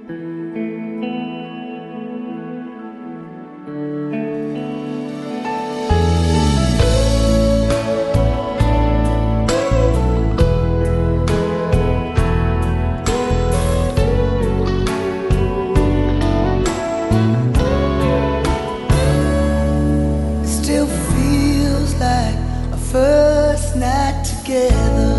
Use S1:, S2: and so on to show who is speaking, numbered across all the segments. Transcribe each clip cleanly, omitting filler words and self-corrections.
S1: First night together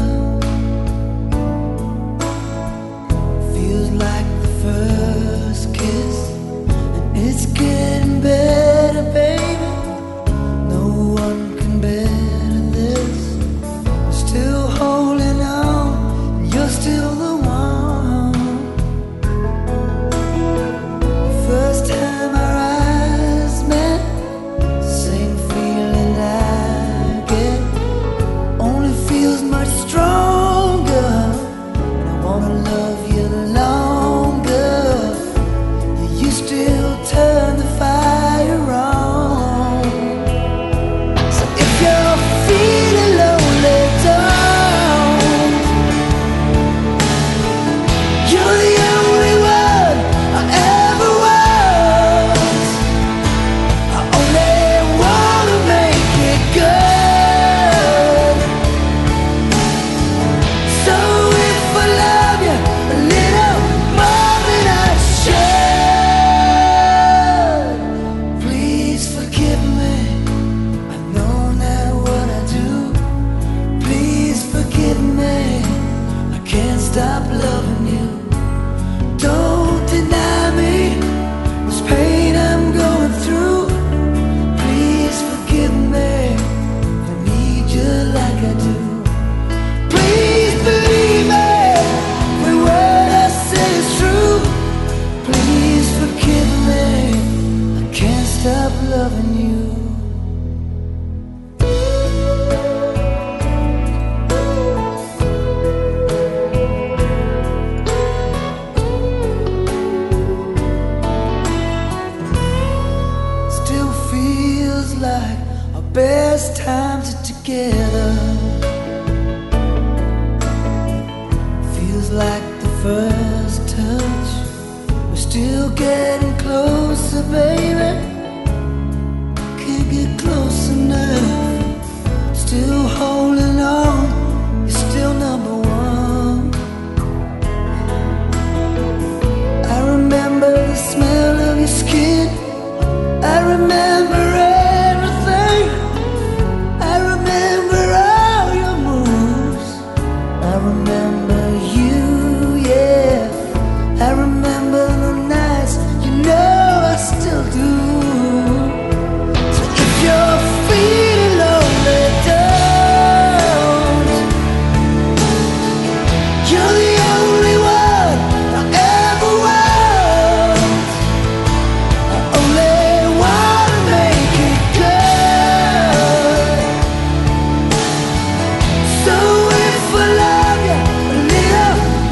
S1: feels like the first kiss, and it's getting better, baby. No one can better this. Still holding on, and you're still the one. First time our eyes met, same feeling I get. Feels much stronger, and I wanna love you longer. You still turn the fire on. So if you're feeling lonely, don't. You're the only one I ever was. I only wanna make it good. Stop loving you. Don't deny me this pain I'm going through. Please forgive me. I need you like I do. Please believe me. Every word I say is true. Please forgive me. I can't stop loving you. Like our best times are together. Feels like the first touch. We're still getting closer, baby. Can't get close enough. Still holding on. You're still number one. I remember the smell of your skin. I remember everything. I remember all your moves. I remember you, yeah. I remember the nights, you know I still do. So if you're feeling lonely, don't. You're the only one I ever was. I only wanna make it good. So if I love you a little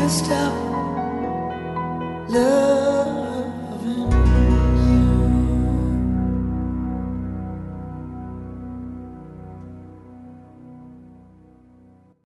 S1: stop